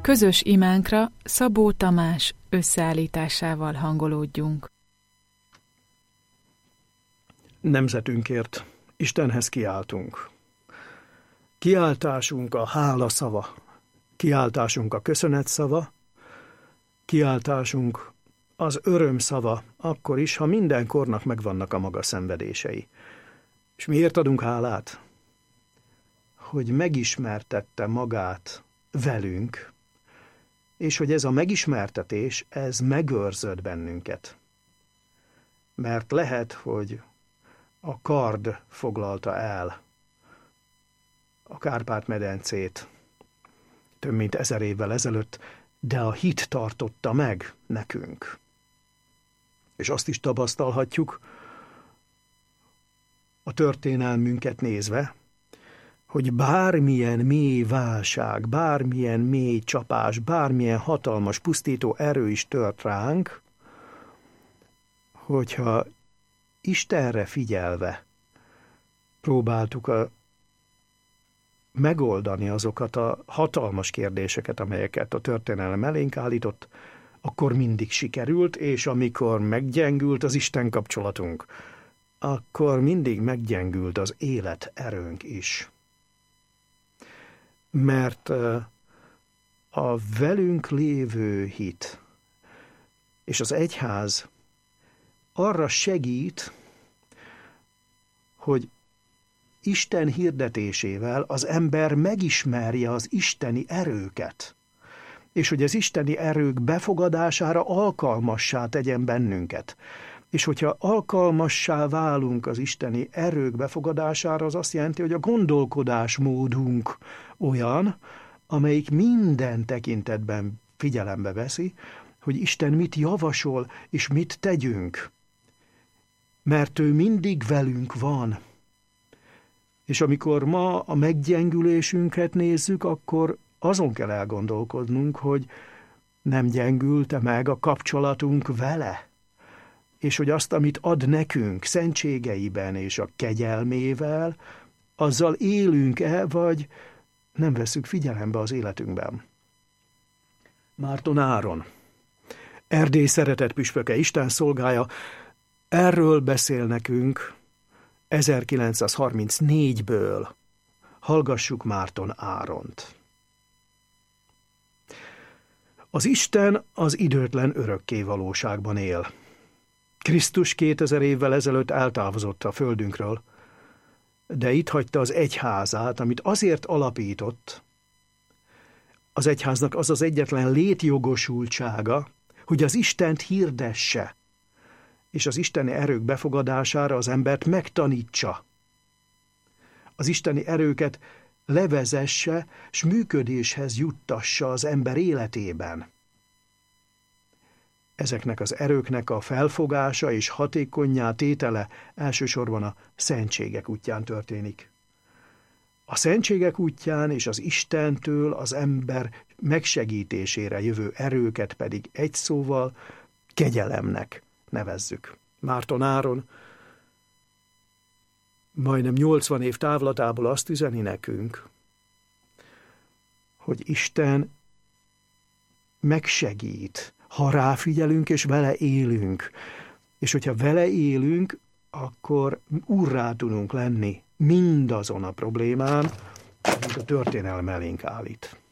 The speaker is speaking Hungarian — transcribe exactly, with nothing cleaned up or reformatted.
Közös imánkra Szabó Tamás összeállításával hangolódjunk. Nemzetünkért Istenhez kiáltunk. Kiáltásunk a hála szava, kiáltásunk a köszönet szava, kiáltásunk az öröm szava, akkor is, ha minden kornak megvannak a maga szenvedései. És miért adunk hálát? Hogy megismertette magát velünk, és hogy ez a megismertetés, ez megőrzött bennünket. Mert lehet, hogy a kard foglalta el a Kárpát-medencét több mint ezer évvel ezelőtt, de a hit tartotta meg nekünk. És azt is tapasztalhatjuk a történelmünket nézve, hogy bármilyen mély válság, bármilyen mély csapás, bármilyen hatalmas pusztító erő is tört ránk, hogyha Istenre figyelve próbáltuk a, megoldani azokat a hatalmas kérdéseket, amelyeket a történelem elénk állított, akkor mindig sikerült, és amikor meggyengült az Isten kapcsolatunk, akkor mindig meggyengült az élet erőnk is. Mert a velünk lévő hit és az egyház arra segít, hogy Isten hirdetésével az ember megismerje az isteni erőket, és hogy az isteni erők befogadására alkalmassá tegyen bennünket. És hogyha alkalmassá válunk az isteni erők befogadására, az azt jelenti, hogy a gondolkodásmódunk olyan, amelyik minden tekintetben figyelembe veszi, hogy Isten mit javasol, és mit tegyünk. Mert ő mindig velünk van. És amikor ma a meggyengülésünket nézzük, akkor azon kell elgondolkodnunk, hogy nem gyengült-e meg a kapcsolatunk vele, és hogy azt, amit ad nekünk szentségeiben és a kegyelmével, azzal élünk-e, vagy nem vesszük figyelembe az életünkben. Márton Áron, Erdély szeretett püspöke, Isten szolgája, erről beszél nekünk ezerkilencszázharmincnégyből. Hallgassuk Márton Áront. Az Isten az időtlen örökké valóságban él. Krisztus kétezer évvel ezelőtt eltávozott a földünkről, de itt hagyta az egyházát, amit azért alapított. Az egyháznak az az egyetlen létjogosultsága, hogy az Istent hirdesse, és az isteni erők befogadására az embert megtanítsa. Az isteni erőket levezesse, s működéshez juttassa az ember életében. Ezeknek az erőknek a felfogása és hatékonnyá tétele elsősorban a szentségek útján történik. A szentségek útján és az Istentől az ember megsegítésére jövő erőket pedig egy szóval kegyelemnek nevezzük. Márton Áron majdnem nyolcvan év távlatából azt üzeni nekünk, hogy Isten megsegít, ha ráfigyelünk és vele élünk. És hogyha vele élünk, akkor úrrá tudunk lenni mindazon a problémán, amit a történelem elénk állít.